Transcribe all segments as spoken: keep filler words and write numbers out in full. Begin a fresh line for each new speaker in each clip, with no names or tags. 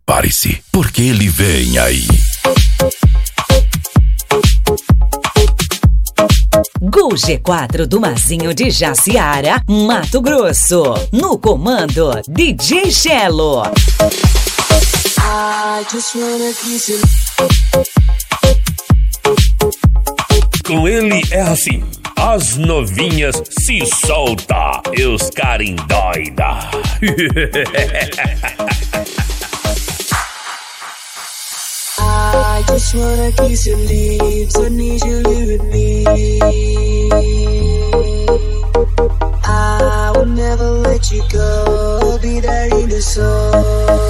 Prepare-se, porque ele vem aí.
Gol G quatro do Mazinho de Jaciara, Mato Grosso. No comando, D J Chelo.
Com ele é assim, as novinhas se solta e os cara endoida.
I just wanna kiss your lips, I need you to live with me. I will never let you go, I'll be there in the soul.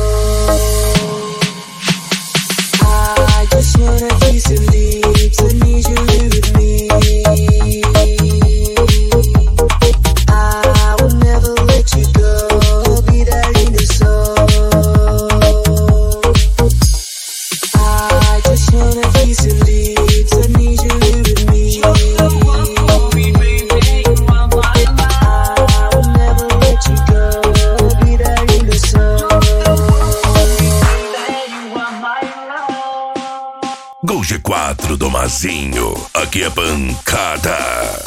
I just wanna kiss your lips, I need you to live with me. I will never let you go, I'll be there in the soul. I just wanna kiss your lips, I need you to live with me. You're the one for me, baby, you are my life. I will never let you go, I'll be there in the sun. You're the one for me, baby, you are my life.
Gol G quatro do Mazinho, aqui é pancada.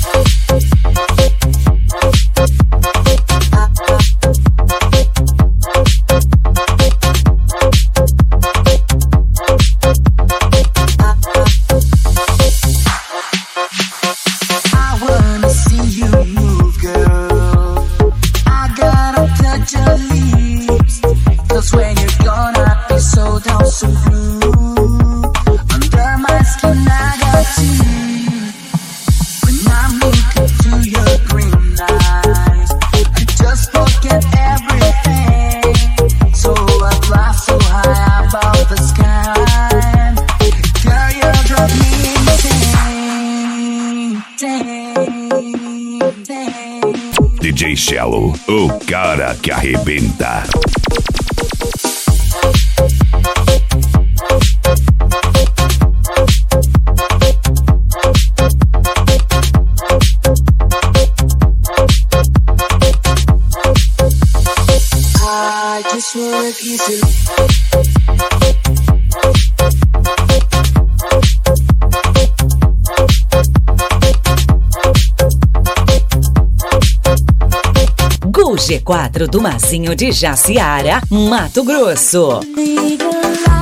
D J Chelo, o cara que arrebenta.
I just wanna kiss you.
Gol G quatro do Mazinho de Jaciara, Mato Grosso.
We gon'